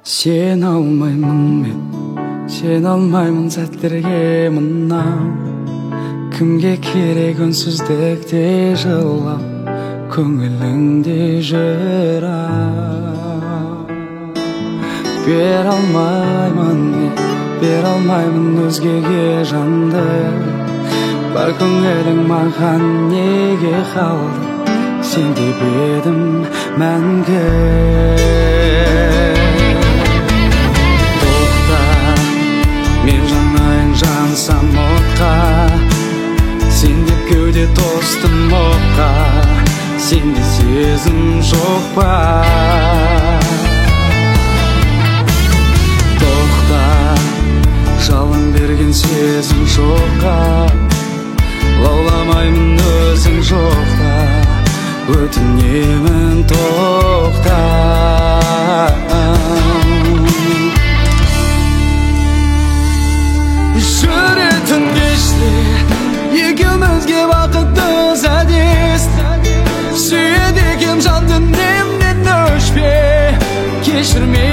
Сен алмаймын мен, сен алмаймын сәттерге мынау. Кімге керек үнсіздікте жылап, көңіліңде жүрау. Бер алмаймын мен, бер алмаймын өзгеге жанды. Бар көңілің маған неге қалды, сен деп едім мәңгі. Мен жанайын жансам отқа, сен деп кеуде тостым отқа. Сенде сезім жоқ па? Тоқта, жалын берген сезім жоққа. Лауламаймын өзің жоқта, өтінемін тоқта. Жүретін кеште екеумізге бақытты сәдес. Сүйеді екем жан дүниемнен өшпе, кешірме